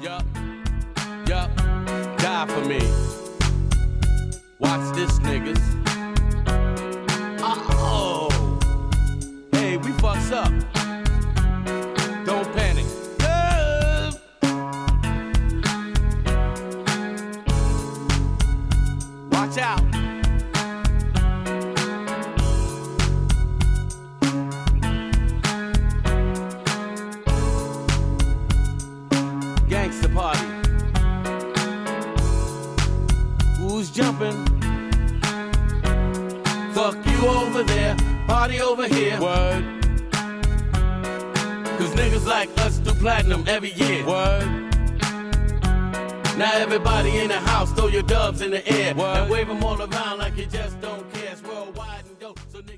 Yup, yup, die for me. Watch this, niggas. Oh, hey, we fucks up. Don't panic. Watch out. Gangsta party. Who's jumping? Fuck you over there, party over here. Word. Cause niggas like us do platinum every year. Word. Now everybody in the house, throw your dubs in the air. Word. And wave them all around like you just don't care. It's worldwide and dope, so niggas